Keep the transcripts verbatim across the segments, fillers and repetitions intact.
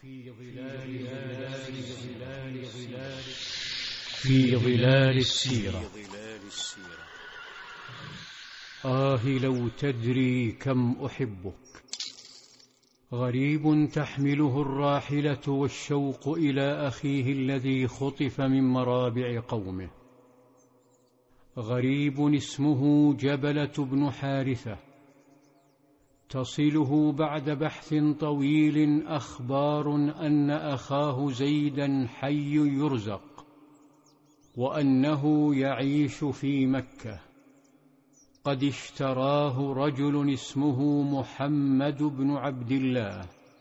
في ظلال ظلال ظلال في ظلال السيرة. آه لو تدري كم أحبك، غريب تحمله الراحلة والشوق إلى أخيه الذي خطف من مرابع قومه. غريب اسمه جبلة بن حارثة، تصله بعد بحث طويل أخبار أن أخاه زيدا حي يرزق، وأنه يعيش في مكة. قد اشتراه رجل اسمه محمد بن عبد الله.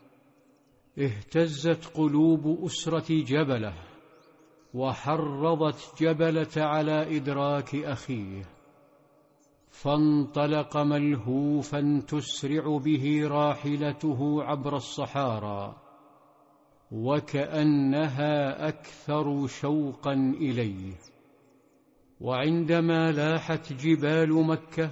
اهتزت قلوب أسرة جبلة، وحرضت جبلة على إدراك أخيه، فانطلق ملهوفا تسرع به راحلته عبر الصحارى، وكأنها أكثر شوقا إليه. وعندما لاحت جبال مكة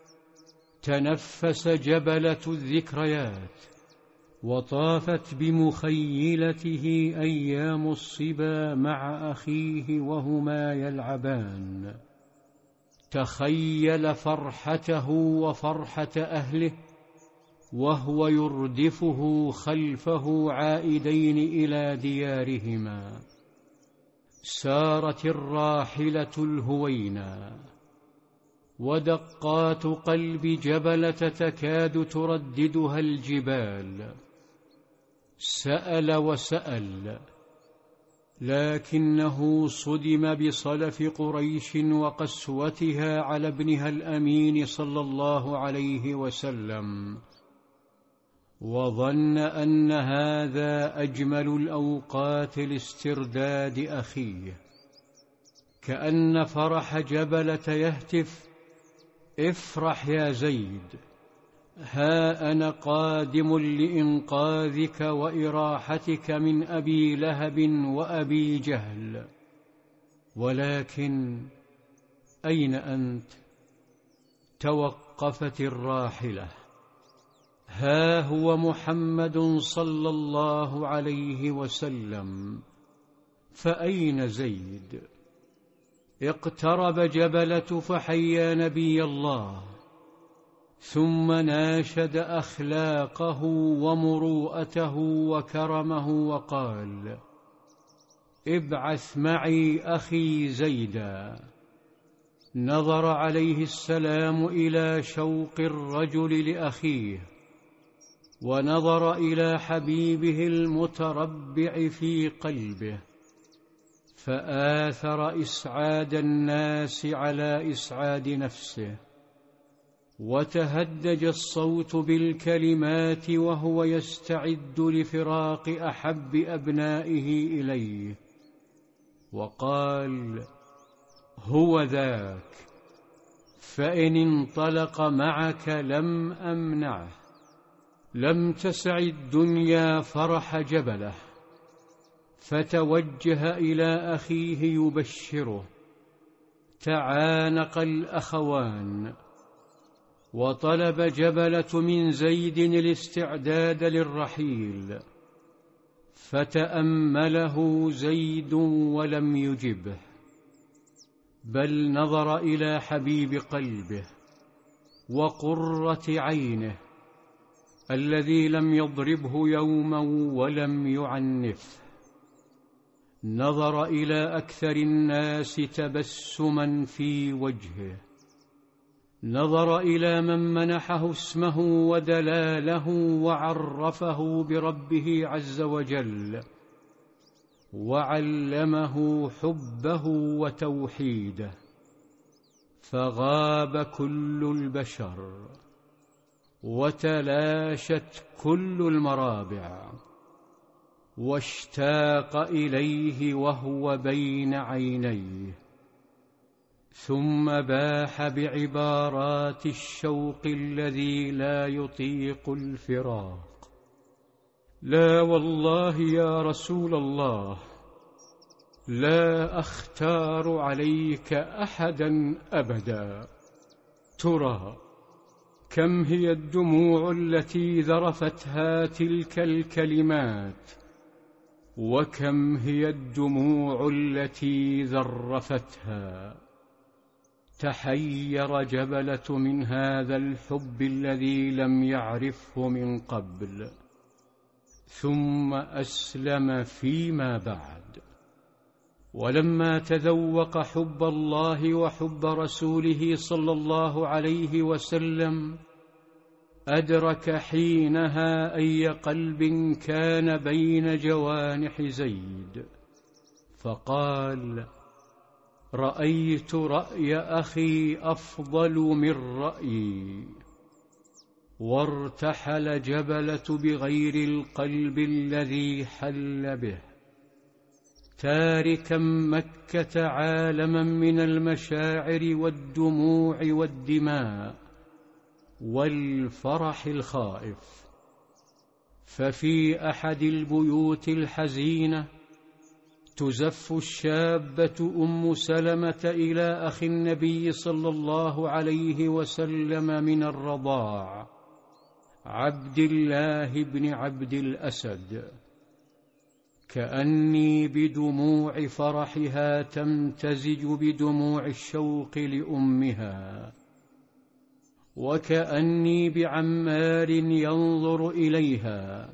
تنفس جبلة الذكريات، وطافت بمخيلته أيام الصبا مع أخيه وهما يلعبان. تخيل فرحته وفرحة أهله وهو يردفه خلفه عائدين إلى ديارهما. سارت الراحلة الهوينا، ودقات قلب جبلة تكاد ترددها الجبال. سأل وسأل، لكنه صدم بصلف قريش وقسوتها على ابنها الأمين صلى الله عليه وسلم، وظن أن هذا أجمل الأوقات لاسترداد أخيه. كأن فرح جبلة يهتف: افرح يا زيد، ها أنا قادم لإنقاذك وإراحتك من أبي لهب وأبي جهل. ولكن أين أنت؟ توقفت الراحلة. ها هو محمد صلى الله عليه وسلم، فأين زيد؟ اقترب جبلة فحيا نبي الله، ثم ناشد أخلاقه ومروءته وكرمه وقال: ابعث معي أخي زيدا. نظر عليه السلام إلى شوق الرجل لأخيه، ونظر إلى حبيبه المتربع في قلبه، فآثر إسعاد الناس على إسعاد نفسه. وتهدج الصوت بالكلمات وهو يستعد لفراق أحب أبنائه إليه، وقال: هو ذاك، فإن انطلق معك لم أمنعه. لم تسع الدنيا فرح جبله، فتوجه إلى أخيه يبشره. تعانق الأخوان، وطلب جبلة من زيد الاستعداد للرحيل، فتأمله زيد ولم يجبه، بل نظر إلى حبيب قلبه وقرة عينه الذي لم يضربه يوما ولم يعنفه. نظر إلى أكثر الناس تبسما في وجهه، نظر إلى من منحه اسمه ودلاله وعرفه بربه عز وجل، وعلمه حبه وتوحيده. فغاب كل البشر، وتلاشت كل المرابع، واشتاق إليه وهو بين عينيه. ثم باح بعبارات الشوق الذي لا يطيق الفراق: لا والله يا رسول الله، لا أختار عليك أحدا أبدا. ترى كم هي الدموع التي ذرفتها تلك الكلمات وكم هي الدموع التي ذرفتها. تحير جبلة من هذا الحب الذي لم يعرفه من قبل، ثم أسلم فيما بعد. ولما تذوق حب الله وحب رسوله صلى الله عليه وسلم، أدرك حينها أي قلب كان بين جوانح زيد، فقال: رأيت رأي أخي أفضل من رأيي. وارتحل جبلة بغير القلب الذي حل به، تاركا مكة عالما من المشاعر والدموع والدماء والفرح الخائف. ففي أحد البيوت الحزينة تزف الشابة أم سلمة إلى أخي النبي صلى الله عليه وسلم من الرضاع، عبد الله بن عبد الأسد، كأني بدموع فرحها تمتزج بدموع الشوق لأمها، وكأني بعمار ينظر إليها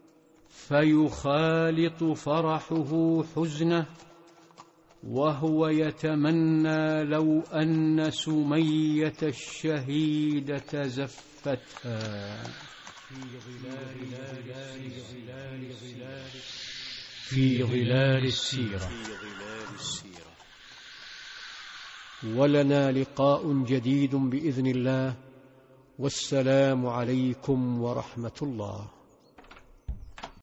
فيخالط فرحه حزنه، وهو يتمنى لو أن سمية الشهيدة زفتها في ظلال السيرة. ولنا لقاء جديد بإذن الله، والسلام عليكم ورحمة الله.